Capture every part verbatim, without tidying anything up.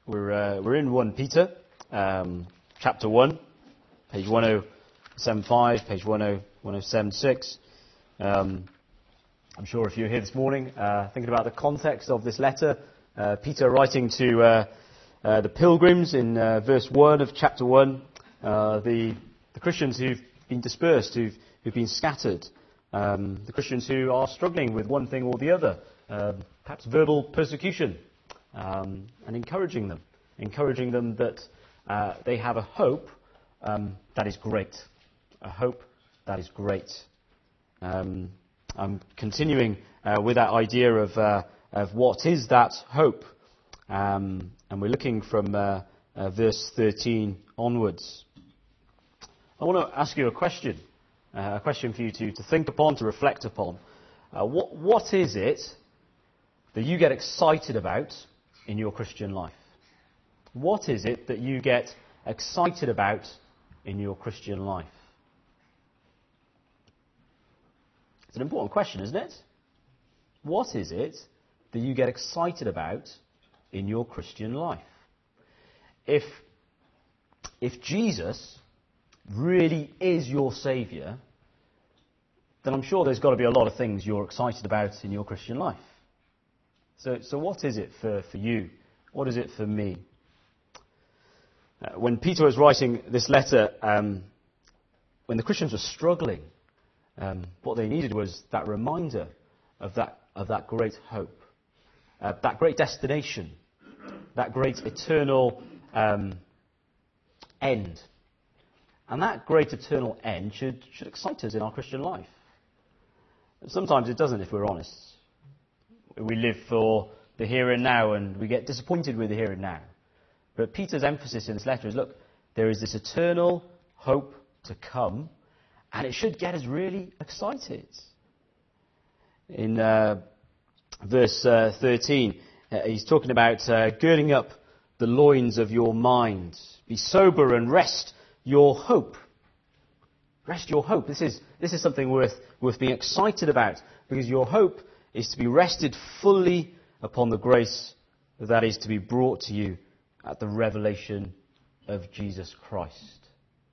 We're uh, we're in First Peter, um, chapter one, page one oh seven five, page one oh seven six. Um, I'm sure if you're here this morning uh, thinking about the context of this letter, uh, Peter writing to uh, uh, the pilgrims in uh, verse one of chapter one, uh, the the Christians who've been dispersed, who've who've been scattered, um, the Christians who are struggling with one thing or the other, uh, perhaps verbal persecution. Um, and encouraging them, encouraging them that uh, they have a hope um, that is great, a hope that is great. Um, I'm continuing uh, with that idea of uh, of what is that hope, um, and we're looking from uh, uh, verse thirteen onwards. I want to ask you a question, uh, a question for you to, to think upon, to reflect upon. Uh, what what is it that you get excited about in your Christian life? What is it that you get excited about in your Christian life? It's an important question, isn't it? What is it that you get excited about in your Christian life? If, if Jesus really is your Saviour, then I'm sure there's got to be a lot of things you're excited about in your Christian life. So, so what is it for, for you? What is it for me? Uh, when Peter was writing this letter, um, when the Christians were struggling, um, what they needed was that reminder of that of that great hope, uh, that great destination, that great eternal um, end. And that great eternal end should, should excite us in our Christian life. Sometimes it doesn't, if we're honest. We live for the here and now, and we get disappointed with the here and now. But Peter's emphasis in this letter is, look, there is this eternal hope to come, and it should get us really excited. In uh, verse uh, thirteen, uh, he's talking about uh, girding up the loins of your mind. Be sober and rest your hope. Rest your hope. This is this is something worth worth being excited about, because your hope is to be rested fully upon the grace that is to be brought to you at the revelation of Jesus Christ.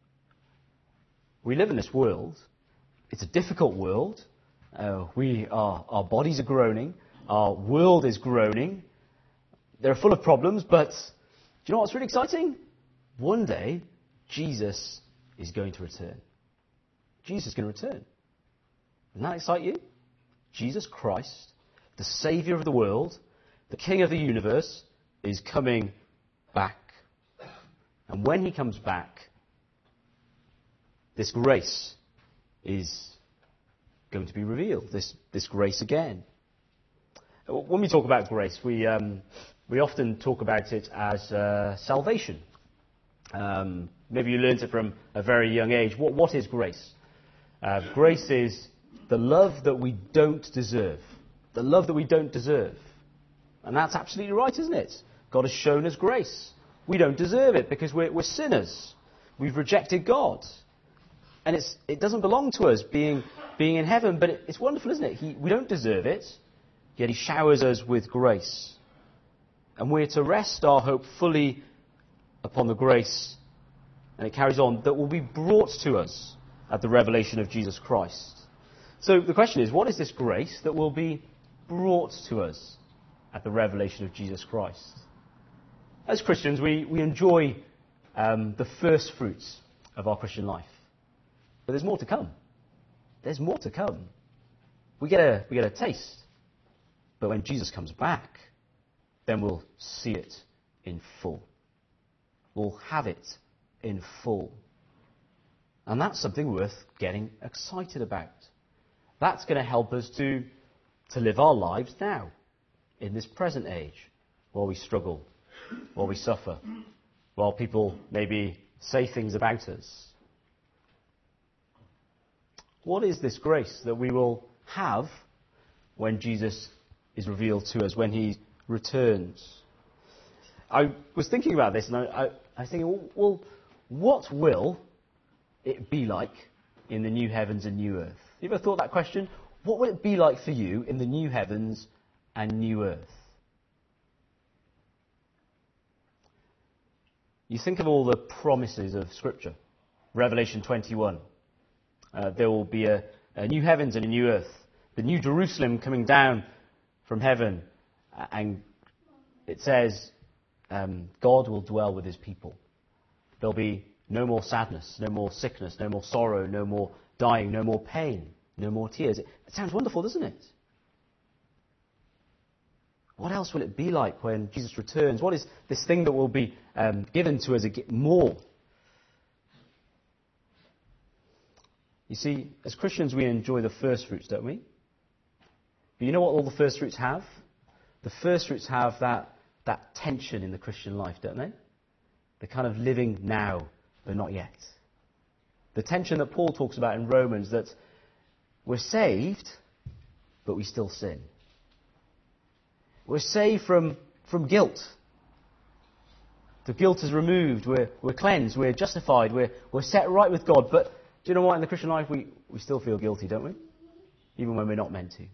We live in this world. It's a difficult world. Uh, we are, our bodies are groaning. Our world is groaning. They're full of problems, but do you know what's really exciting? One day, Jesus is going to return. Jesus is going to return. Doesn't that excite you? Jesus Christ, the Saviour of the world, the King of the universe, is coming back. And when he comes back, this grace is going to be revealed, this, this grace again. When we talk about grace, we, um, we often talk about it as uh, salvation. Um, maybe you learned it from a very young age. What, what is grace? Uh, grace is the love that we don't deserve. The love that we don't deserve. And that's absolutely right, isn't it? God has shown us grace. We don't deserve it because we're, we're sinners. We've rejected God. And it's, it doesn't belong to us being, being in heaven, but it, it's wonderful, isn't it? He, we don't deserve it, yet he showers us with grace. And we're to rest our hope fully upon the grace, and it carries on, that will be brought to us at the revelation of Jesus Christ. So the question is, what is this grace that will be brought to us at the revelation of Jesus Christ? As Christians, we, we enjoy um, the first fruits of our Christian life. But there's more to come. There's more to come. We get a, we get a taste. But when Jesus comes back, then we'll see it in full. We'll have it in full. And that's something worth getting excited about. That's going to help us to, to live our lives now, in this present age, while we struggle, while we suffer, while people maybe say things about us. What is this grace that we will have when Jesus is revealed to us, when he returns? I was thinking about this, and I, I, I was thinking, well, what will it be like in the new heavens and new earth? You ever thought that question? What will it be like for you in the new heavens and new earth? You think of all the promises of Scripture. Revelation twenty-one. Uh, there will be a, a new heavens and a new earth. The new Jerusalem coming down from heaven. And it says um, God will dwell with his people. There'll be no more sadness, no more sickness, no more sorrow, no more dying, no more pain, no more tears. It, it sounds wonderful, doesn't it? What else will it be like when Jesus returns? What is this thing that will be um, given to us again more? You see, as Christians, we enjoy the first fruits, don't we? But you know what all the first fruits have? The first fruits have that, that tension in the Christian life, don't they? The kind of living now, but not yet. The tension that Paul talks about in Romans, that we're saved, but we still sin. We're saved from, from guilt. The guilt is removed. We're, we're cleansed. We're justified. We're, we're set right with God. But do you know what? In the Christian life, we, we still feel guilty, don't we? Even when we're not meant to.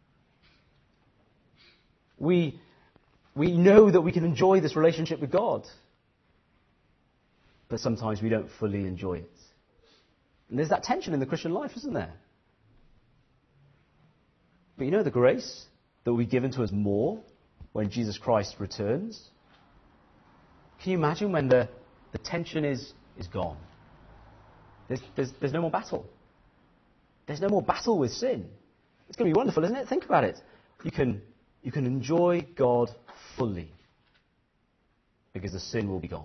We, we know that we can enjoy this relationship with God. But sometimes we don't fully enjoy it. And there's that tension in the Christian life, isn't there? But you know the grace that will be given to us more when Jesus Christ returns? Can you imagine when the, the tension is, is gone? There's, there's, there's no more battle. There's no more battle with sin. It's going to be wonderful, isn't it? Think about it. You can, you can enjoy God fully because the sin will be gone.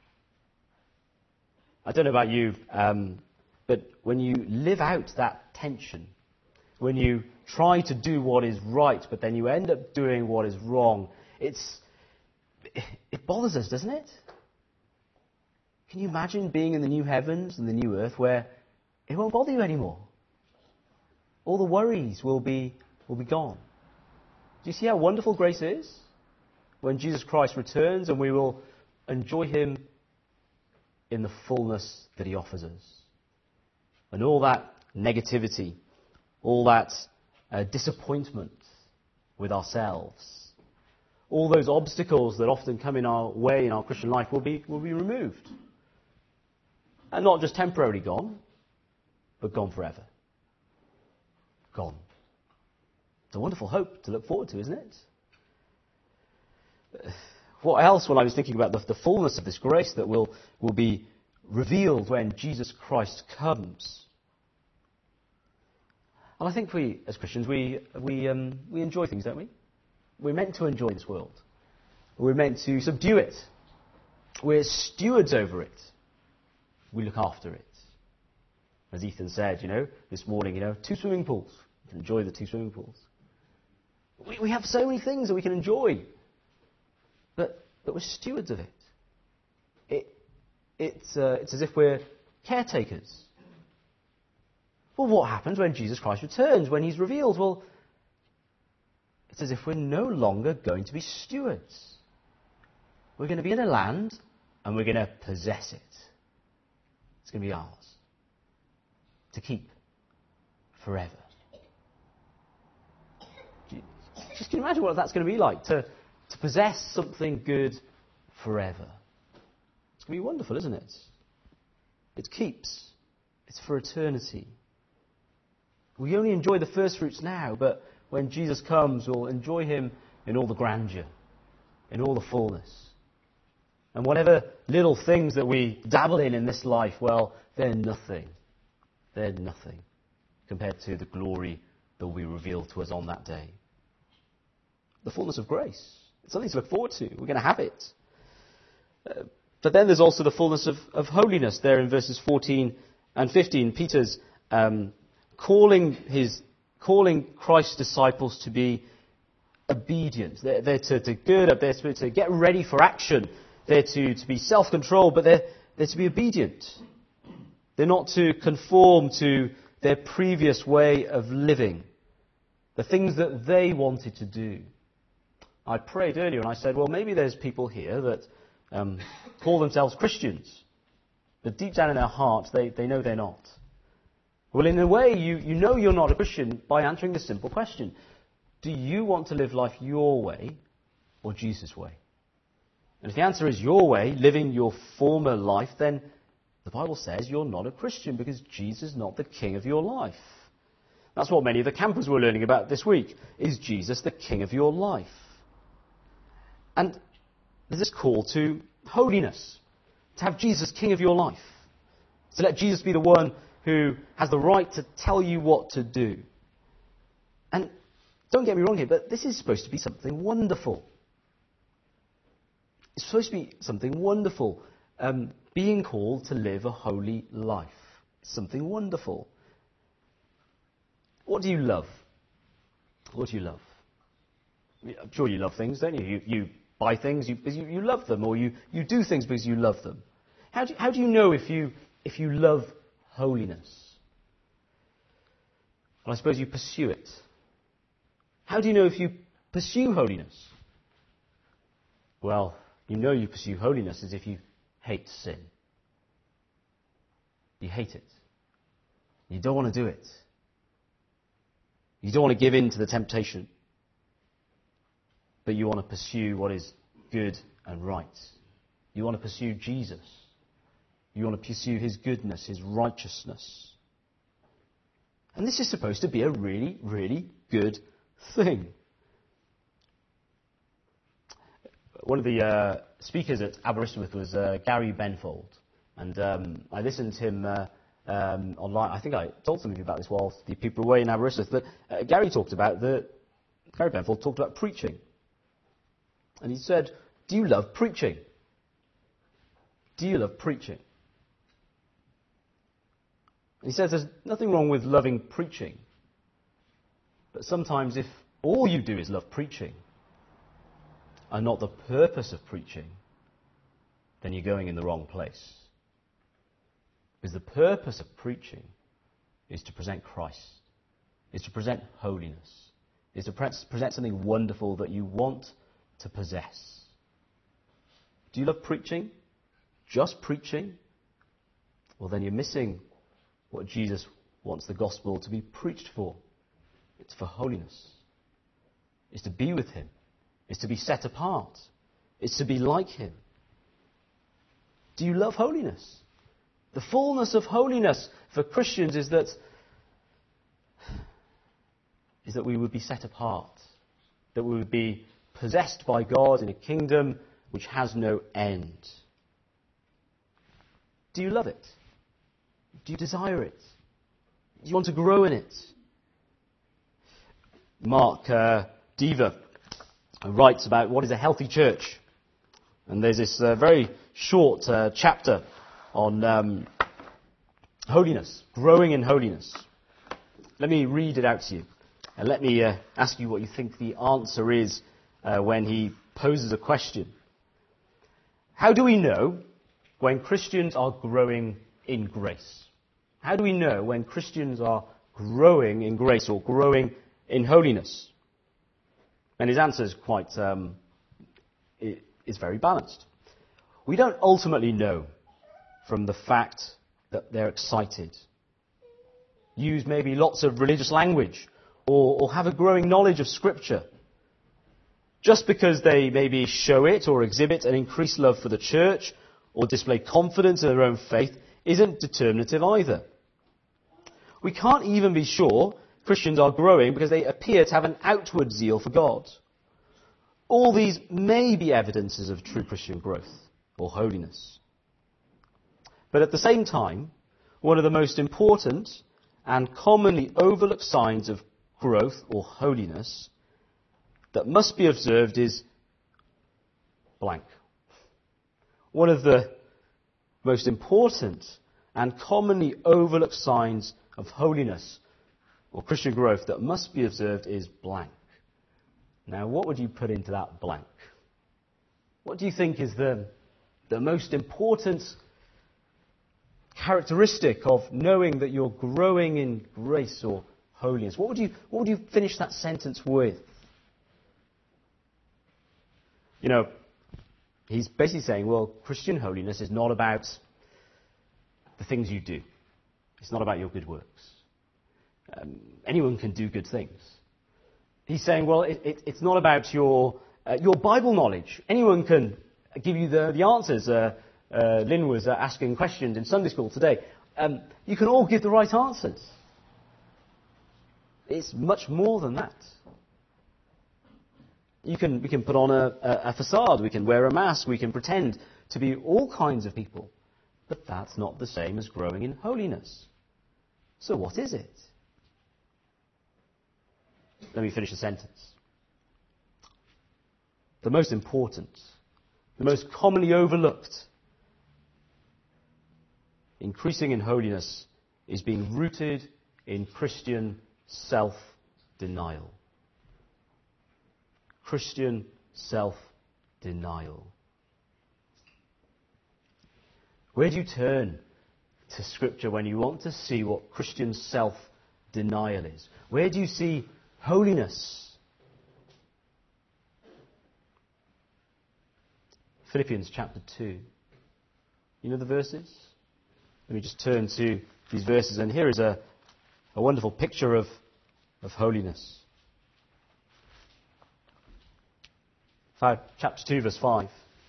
I don't know about you, um, but when you live out that tension, when you try to do what is right, but then you end up doing what is wrong, it's it bothers us, doesn't it? Can you imagine being in the new heavens and the new earth where it won't bother you anymore? All the worries will be will be gone. Do you see how wonderful grace is? When Jesus Christ returns and we will enjoy him in the fullness that he offers us. And all that negativity, all that uh, disappointment with ourselves, all those obstacles that often come in our way in our Christian life will be, will be removed. And not just temporarily gone, but gone forever. Gone. It's a wonderful hope to look forward to, isn't it? What else, when I was thinking about the, the fullness of this grace that will, will be revealed when Jesus Christ comes? And I think we, as Christians, we, we, um, we enjoy things, don't we? We're meant to enjoy this world. We're meant to subdue it. We're stewards over it. We look after it. As Ethan said, you know, this morning, you know, two swimming pools. You can enjoy the two swimming pools. We, we have so many things that we can enjoy. But, but we're stewards of it. It it's, uh, it's as if we're caretakers. Well, what happens when Jesus Christ returns, when he's revealed? Well, it's as if we're no longer going to be stewards. We're going to be in a land and we're going to possess it. It's going to be ours to keep forever. Just can you imagine what that's going to be like, to, to possess something good forever? It's going to be wonderful, isn't it? It keeps. It's for eternity. We only enjoy the first fruits now, but when Jesus comes, we'll enjoy him in all the grandeur, in all the fullness. And whatever little things that we dabble in in this life, well, they're nothing. They're nothing compared to the glory that will be revealed to us on that day. The fullness of grace. It's something to look forward to. We're going to have it. Uh, but then there's also the fullness of, of holiness there in verses fourteen and fifteen. Peter's um, calling his calling Christ's disciples to be obedient. They're, they're to, to gird up. They're to, to get ready for action. They're to, to be self-controlled, but they're, they're to be obedient. They're not to conform to their previous way of living, the things that they wanted to do. I prayed earlier and I said, well, maybe there's people here that um, call themselves Christians, but deep down in their hearts, they, they know they're not. Well, in a way, you, you know you're not a Christian by answering the simple question. Do you want to live life your way or Jesus' way? And if the answer is your way, living your former life, then the Bible says you're not a Christian because Jesus is not the king of your life. That's what many of the campers were learning about this week. Is Jesus the king of your life? And there's this call to holiness, to have Jesus king of your life, to let Jesus be the one who has the right to tell you what to do. And don't get me wrong here, but this is supposed to be something wonderful. It's supposed to be something wonderful, um, being called to live a holy life. Something wonderful. What do you love? What do you love? I'm sure you love things, don't you? You, you buy things you, because you, you love them, or you, you do things because you love them. How do, how do you know if you, if you love holiness? Well, I suppose you pursue it. How do you know if you pursue holiness? Well, you know you pursue holiness as if you hate sin. You hate it. You don't want to do it. You don't want to give in to the temptation. But you want to pursue what is good and right. You want to pursue Jesus. You want to pursue his goodness, his righteousness. And this is supposed to be a really, really good thing. One of the uh, speakers at Aberystwyth was uh, Gary Benfold. And um, I listened to him uh, um, online. I think I told something about this while the people were away in Aberystwyth. But uh, Gary talked about the... Gary Benfold talked about preaching. And he said, do you love preaching? Do you love preaching? And he says there's nothing wrong with loving preaching. But sometimes if all you do is love preaching and not the purpose of preaching, then you're going in the wrong place. Because the purpose of preaching is to present Christ, is to present holiness, is to present something wonderful that you want to possess. Do you love preaching? Just preaching? Well, then you're missing what Jesus wants the gospel to be preached for. It's for holiness. It's to be with him. It's to be set apart. It's to be like him. Do you love holiness? The fullness of holiness for Christians is that is that we would be set apart, that we would be possessed by God in a kingdom which has no end. Do you love it? Do you desire it? Do you want to grow in it? Mark uh, Dever writes about what is a healthy church. And there's this uh, very short uh, chapter on um, holiness, growing in holiness. Let me read it out to you. And let me uh, ask you what you think the answer is uh, when he poses a question. How do we know when Christians are growing in grace? How do we know when Christians are growing in grace or growing in holiness? And his answer is quite, um, is very balanced. We don't ultimately know from the fact that they're excited, use maybe lots of religious language, or, or have a growing knowledge of Scripture. Just because they maybe show it or exhibit an increased love for the church or display confidence in their own faith isn't determinative either. We can't even be sure Christians are growing because they appear to have an outward zeal for God. All these may be evidences of true Christian growth or holiness. But at the same time, one of the most important and commonly overlooked signs of growth or holiness that must be observed is blank. One of the most important and commonly overlooked signs of holiness or Christian growth that must be observed is blank. Now, what would you put into that blank? What do you think is the, the most important characteristic of knowing that you're growing in grace or holiness? What would you, what would you finish that sentence with? You know, he's basically saying, well, Christian holiness is not about the things you do. It's not about your good works. Um, anyone can do good things. He's saying, well, it, it, it's not about your uh, your Bible knowledge. Anyone can give you the, the answers. Uh, uh, Lynn was uh, asking questions in Sunday school today. Um, you can all give the right answers. It's much more than that. You can, we can put on a, a, a facade, we can wear a mask, we can pretend to be all kinds of people. But that's not the same as growing in holiness. So what is it? Let me finish the sentence. The most important, the most commonly overlooked, increasing in holiness is being rooted in Christian self-denial. Christian self-denial. Where do you turn to Scripture when you want to see what Christian self-denial is? Where do you see holiness? Philippians chapter two. You know the verses? Let me just turn to these verses, and here is a, a wonderful picture of, of holiness. Chapter two, verse five.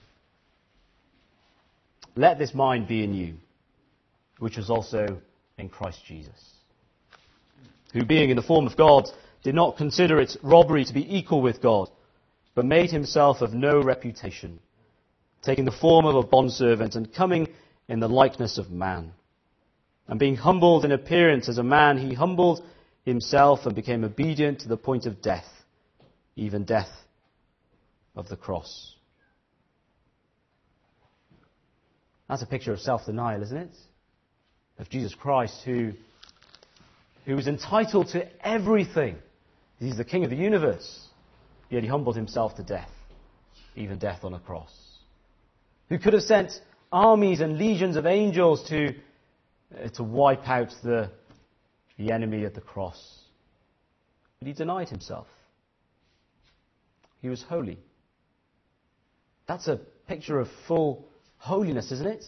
Let this mind be in you, which was also in Christ Jesus, who being in the form of God, did not consider it robbery to be equal with God, but made himself of no reputation, taking the form of a bondservant and coming in the likeness of man. And being humbled in appearance as a man, he humbled himself and became obedient to the point of death, even death of the cross. That's a picture of self-denial, isn't it? Of Jesus Christ, who, who was entitled to everything. He's the King of the universe, yet he humbled himself to death, even death on a cross. Who could have sent armies and legions of angels to, uh, to wipe out the, the enemy at the cross. But he denied himself. He was holy. That's a picture of full holiness, isn't it?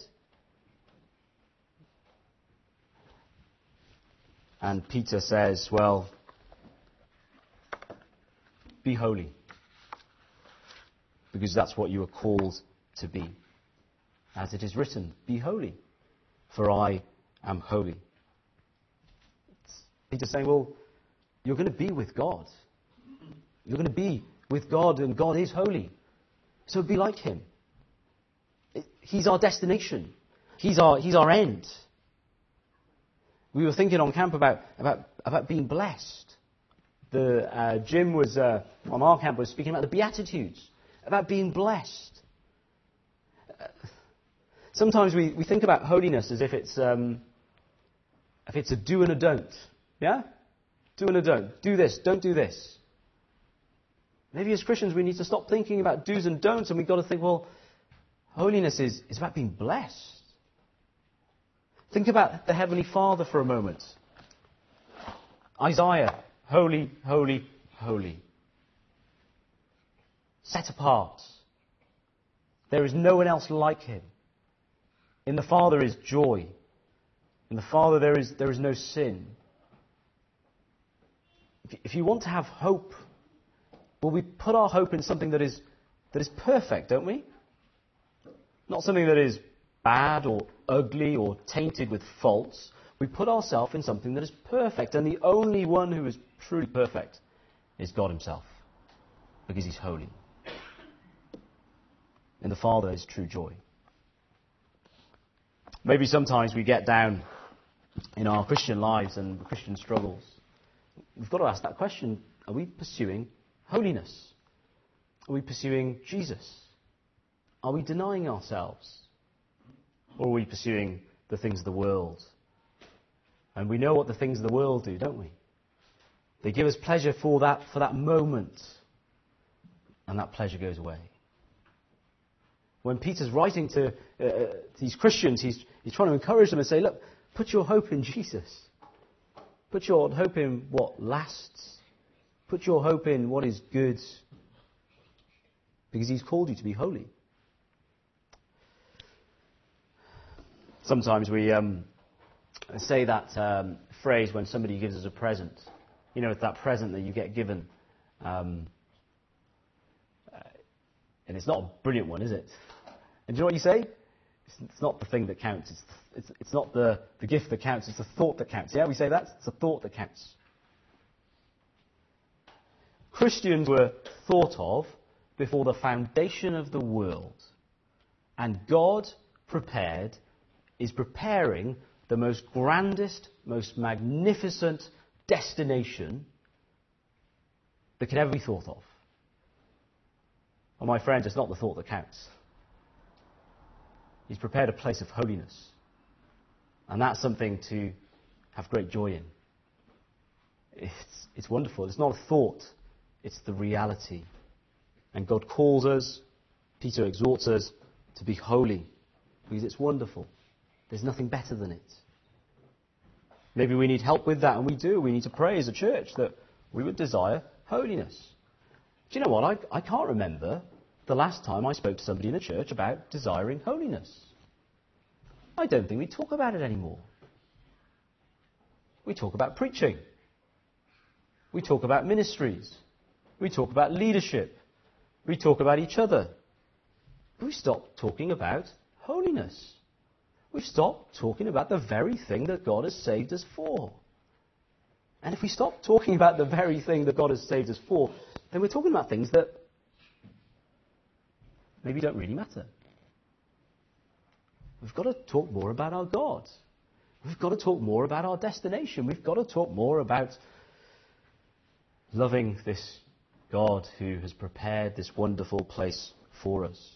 And Peter says, well, be holy. Because that's what you are called to be. As it is written, be holy, for I am holy. Peter's saying, well, you're going to be with God. You're going to be with God, and God is holy. So be like him. He's our destination. He's our, he's our end. We were thinking on camp about, about, about being blessed. The uh, Jim was, uh, on our camp, was speaking about the Beatitudes, about being blessed. Uh, sometimes we, we think about holiness as if it's, um, if it's a do and a don't. Yeah? Do and a don't. Do this, don't do this. Maybe as Christians we need to stop thinking about do's and don'ts, and we've got to think, well, holiness is, is about being blessed. Think about the Heavenly Father for a moment. Isaiah, holy, holy, holy. Set apart. There is no one else like him. In the Father is joy. In the Father there is, there is no sin. If, if you want to have hope, well, we put our hope in something that is, that is perfect, don't we? Not something that is bad or ugly or tainted with faults. We put ourselves in something that is perfect, and the only one who is truly perfect is God himself, because he's holy. In the Father is true joy. Maybe sometimes we get down in our Christian lives and Christian struggles. We've got to ask that question: are we pursuing holiness? Are we pursuing Jesus? Are we denying ourselves? Or are we pursuing the things of the world? And we know what the things of the world do, don't we? They give us pleasure for that, for that moment. And that pleasure goes away. When Peter's writing to uh, these Christians, he's, he's trying to encourage them and say, look, put your hope in Jesus. Put your hope in what lasts. Put your hope in what is good. Because he's called you to be holy. Sometimes we um, say that um, phrase when somebody gives us a present. You know, it's that present that you get given. Um, uh, and it's not a brilliant one, is it? And do you know what you say? It's, it's not the thing that counts. It's, it's, it's not the, the gift that counts. It's the thought that counts. Yeah, we say that? It's the thought that counts. Christians were thought of before the foundation of the world. And God prepared, is preparing the most grandest, most magnificent destination that could ever be thought of. And my friends, it's not the thought that counts. He's prepared a place of holiness. And that's something to have great joy in. It's, it's wonderful. It's not a thought. It's the reality. And God calls us, Peter exhorts us to be holy because it's wonderful. There's nothing better than it. Maybe we need help with that, and we do. We need to pray as a church that we would desire holiness. Do you know what? I, I can't remember the last time I spoke to somebody in the church about desiring holiness. I don't think we talk about it anymore. We talk about preaching. We talk about ministries. We talk about leadership. We talk about each other. We stop talking about holiness. We've stopped talking about the very thing that God has saved us for. And if we stop talking about the very thing that God has saved us for, then we're talking about things that maybe don't really matter. We've got to talk more about our God. We've got to talk more about our destination. We've got to talk more about loving this God who has prepared this wonderful place for us.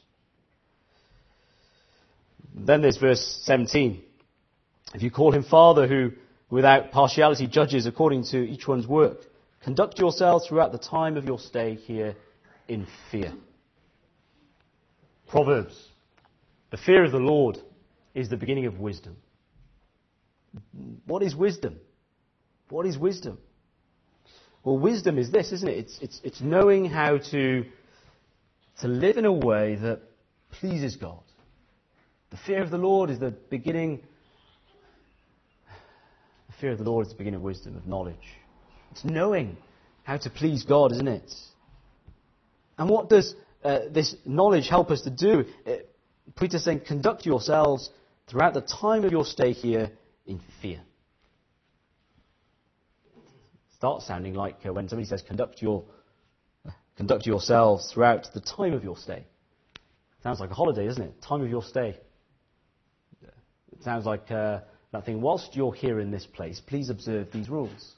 Then there's verse seventeen. If you call him Father who without partiality judges according to each one's work, conduct yourselves throughout the time of your stay here in fear. Proverbs. The fear of the Lord is the beginning of wisdom. What is wisdom? What is wisdom? Well, wisdom is this, isn't it? It's, it's, it's knowing how to, to live in a way that pleases God. The fear of the Lord is the beginning. The fear of the Lord is the beginning of wisdom, of knowledge. It's knowing how to please God, isn't it? And what does uh, this knowledge help us to do? Uh, Peter's saying, conduct yourselves throughout the time of your stay here in fear. It starts sounding like uh, when somebody says, conduct your, uh, conduct yourselves throughout the time of your stay. Sounds like a holiday, doesn't it? Time of your stay. It sounds like uh, that thing, whilst you're here in this place, please observe these rules.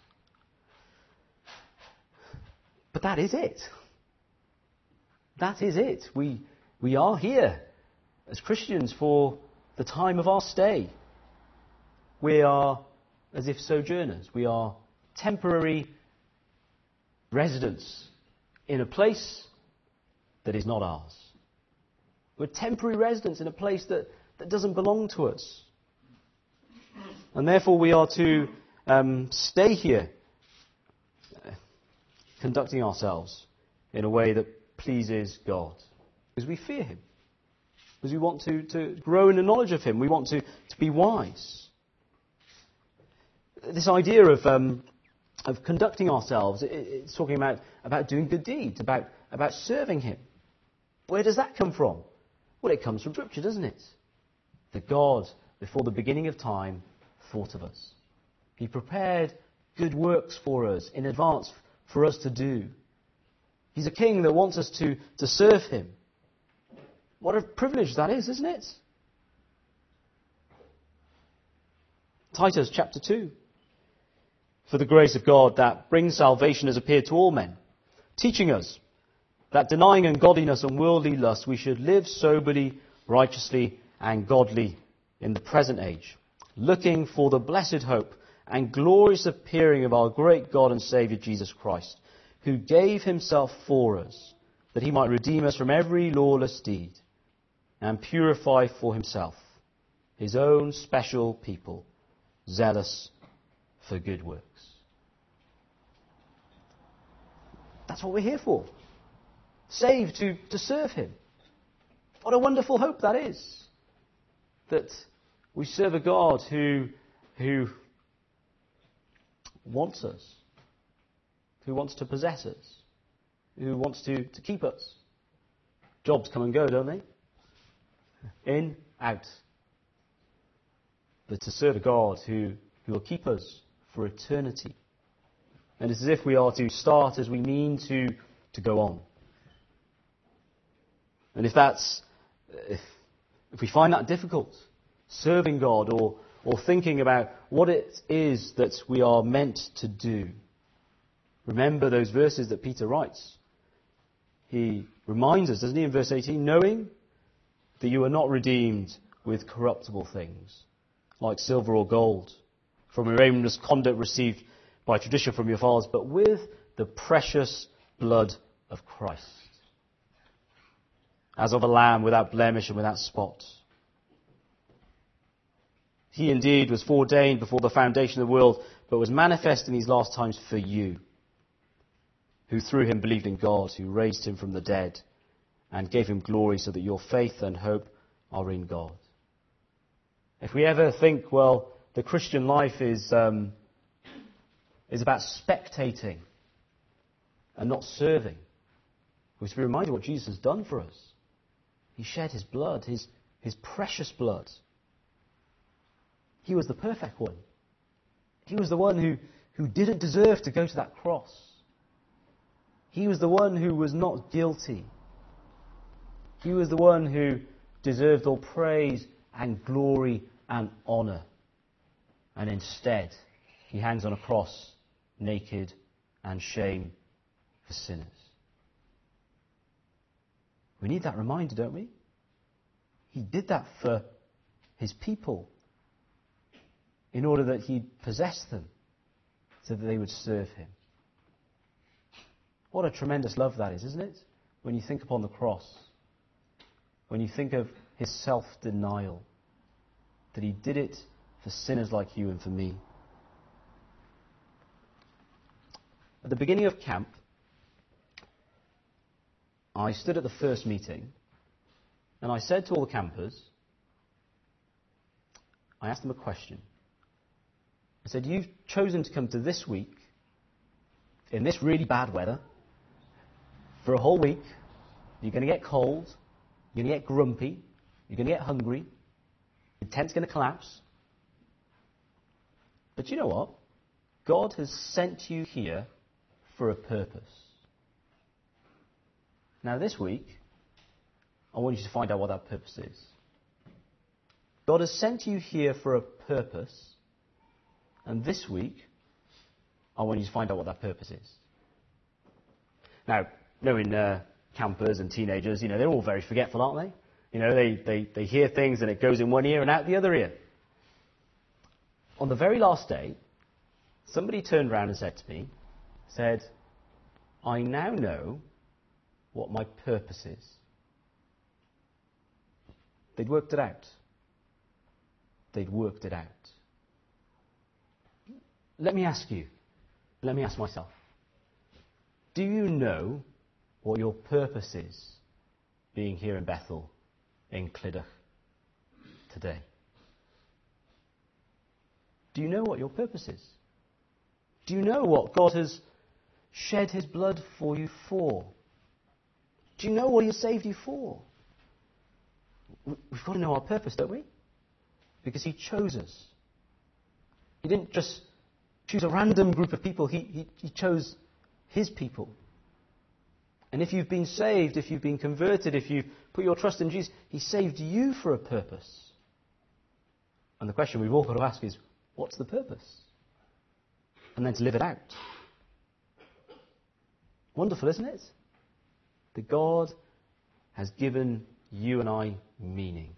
But that is it. That is it. We, we are here as Christians for the time of our stay. We are as if sojourners. We are temporary residents in a place that is not ours. We're temporary residents in a place that, that doesn't belong to us. And therefore we are to um, stay here, uh, conducting ourselves in a way that pleases God. Because we fear him. Because we want to, to grow in the knowledge of him. We want to, to be wise. This idea of um, of conducting ourselves, it, it's talking about, about doing good deeds, about, about serving him. Where does that come from? Well, it comes from Scripture, doesn't it? That God, before the beginning of time, thought of us. He prepared good works for us in advance for us to do. He's a king that wants us to, to serve him. What a privilege that is, isn't it? Titus chapter two. For the grace of God that brings salvation has appeared to all men, teaching us that denying ungodliness and worldly lust, we should live soberly, righteously, and godly in the present age, looking for the blessed hope and glorious appearing of our great God and Saviour Jesus Christ, who gave himself for us, that he might redeem us from every lawless deed and purify for himself his own special people, zealous for good works. That's what we're here for. Saved to, to serve him. What a wonderful hope that is. That we serve a God who, who wants us, who wants to possess us, who wants to, to keep us. Jobs come and go, don't they? In, out. But to serve a God who, who will keep us for eternity. And it's as if we are to start as we mean to, to go on. And if that's, if, if we find that difficult, serving God or, or thinking about what it is that we are meant to do, remember those verses that Peter writes. He reminds us, doesn't he, in verse eighteen, knowing that you are not redeemed with corruptible things, like silver or gold, from your aimless conduct received by tradition from your fathers, but with the precious blood of Christ, as of a lamb without blemish and without spot. He indeed was foreordained before the foundation of the world, but was manifest in these last times for you, who through him believed in God, who raised him from the dead, and gave him glory, so that your faith and hope are in God. If we ever think, well, the Christian life is um, is about spectating and not serving, we should be reminded of what Jesus has done for us. He shed his blood, his, his precious blood. He was the perfect one. He was the one who, who didn't deserve to go to that cross. He was the one who was not guilty. He was the one who deserved all praise and glory and honour. And instead, he hangs on a cross, naked and shame for sinners. We need that reminder, don't we? He did that for his people in order that he'd possess them so that they would serve him. What a tremendous love that is, isn't it? When you think upon the cross, when you think of his self-denial, that he did it for sinners like you and for me. At the beginning of camp, I stood at the first meeting and I said to all the campers, I asked them a question. I said, you've chosen to come to this week in this really bad weather for a whole week. You're going to get cold, you're going to get grumpy, you're going to get hungry, your tent's going to collapse. But you know what? God has sent you here for a purpose. Now this week, I want you to find out what that purpose is. God has sent you here for a purpose, and this week, I want you to find out what that purpose is. Now, knowing uh, campers and teenagers, you know, they're all very forgetful, aren't they? You know, they, they, they hear things and it goes in one ear and out the other ear. On the very last day, somebody turned around and said to me, said, I now know what my purpose is. They'd worked it out. They'd worked it out. Let me ask you, let me ask myself, do you know what your purpose is being here in Bethel, in Clydach, today? Do you know what your purpose is? Do you know what God has shed his blood for you for? Do you know what he has saved you for? We've got to know our purpose, don't we? Because he chose us. He didn't just choose a random group of people. He, he, he chose his people. And if you've been saved, if you've been converted, if you've put your trust in Jesus, he saved you for a purpose. And the question we've all got to ask is, what's the purpose? And then to live it out. Wonderful, isn't it? That God has given you and I meaning.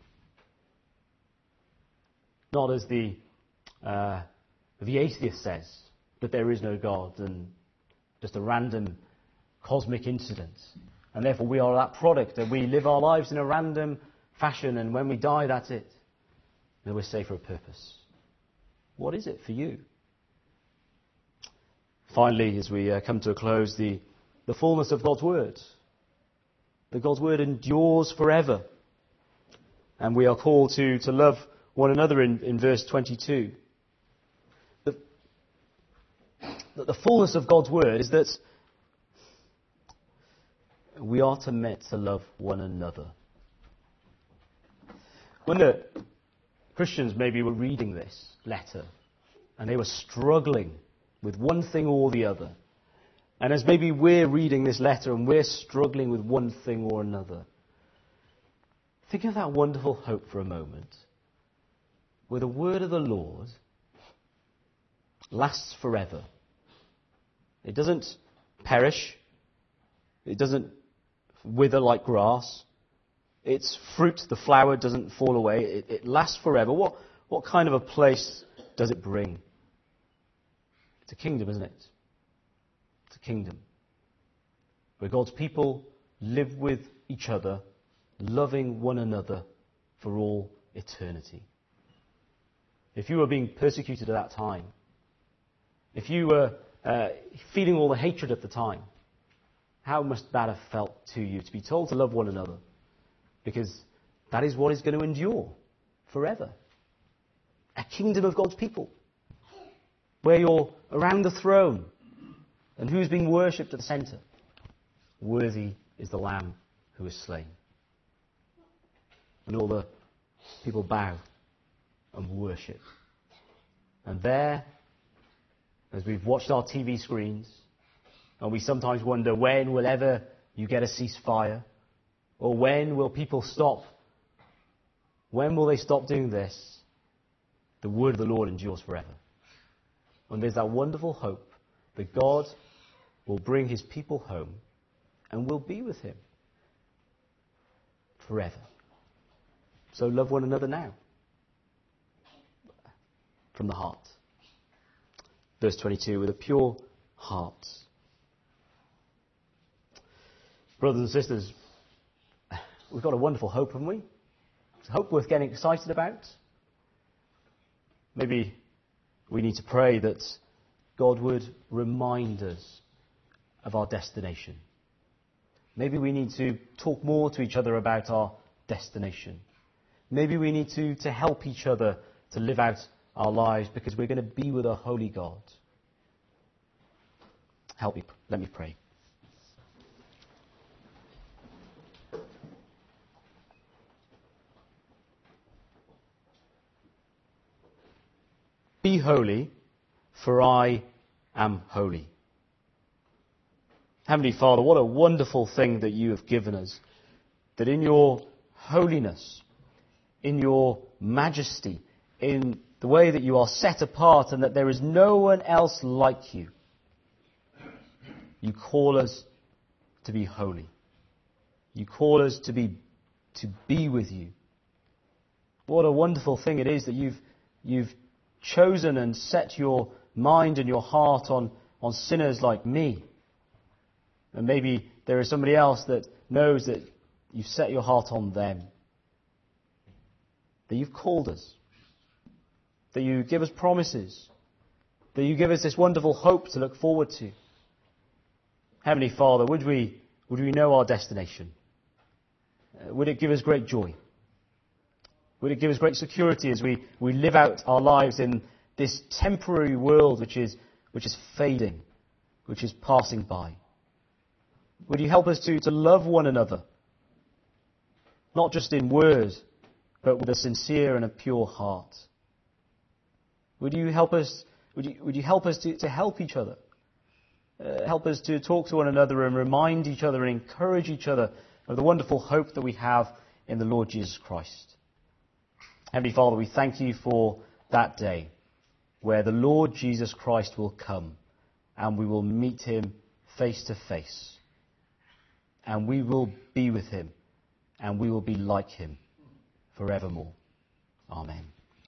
Not as the uh, the atheist says, that there is no God and just a random cosmic incident. And therefore we are that product and we live our lives in a random fashion and when we die, that's it. No, we're saved for a purpose. What is it for you? Finally, as we uh, come to a close, the, the fullness of God's Word. That God's Word endures forever. And we are called to, to love one another in, in verse twenty-two. The, the fullness of God's Word is that we are to meant to love one another. When the Christians maybe were reading this letter and they were struggling with one thing or the other, and as maybe we're reading this letter and we're struggling with one thing or another, think of that wonderful hope for a moment, where the word of the Lord lasts forever. It doesn't perish. It doesn't wither like grass. Its fruit, the flower, doesn't fall away. It, it lasts forever. What, what kind of a place does it bring? It's a kingdom, isn't it? It's a kingdom where God's people live with each other, loving one another for all eternity. If you were being persecuted at that time, if you were uh, feeling all the hatred at the time, how must that have felt to you to be told to love one another? Because that is what is going to endure forever. A kingdom of God's people, where you're around the throne, and who's being worshipped at the centre? Worthy is the Lamb who is slain. And all the people bow and worship. And there, as we've watched our T V screens, and we sometimes wonder, when will ever you get a ceasefire? Or when will people stop? When will they stop doing this? The word of the Lord endures forever. And there's that wonderful hope that God will bring his people home and will be with him forever. So love one another now. From the heart. Verse twenty-two, with a pure heart. Brothers and sisters, we've got a wonderful hope, haven't we? It's a hope worth getting excited about. Maybe we need to pray that God would remind us of our destination. Maybe we need to talk more to each other about our destination. Maybe we need to, to help each other to live out our lives because we're going to be with a holy God. Help me. Let me pray. Be holy, for I am holy. Heavenly Father, what a wonderful thing that you have given us. That in your holiness, in your majesty, in the way that you are set apart and that there is no one else like you, you call us to be holy. You call us to be, to be with you. What a wonderful thing it is that you've, you've chosen and set your mind and your heart on, on sinners like me. And maybe there is somebody else that knows that you've set your heart on them. That you've called us. That you give us promises. That you give us this wonderful hope to look forward to. Heavenly Father, would we, would we know our destination? Uh, would it give us great joy? Would it give us great security as we, we live out our lives in this temporary world which is, which is fading, which is passing by? Would you help us to, to love one another, not just in words, but with a sincere and a pure heart? Would you help us, would you, would you help us to, to help each other? Uh, help us to talk to one another and remind each other and encourage each other of the wonderful hope that we have in the Lord Jesus Christ. Heavenly Father, we thank you for that day where the Lord Jesus Christ will come and we will meet him face to face. And we will be with him and we will be like him forevermore. Amen.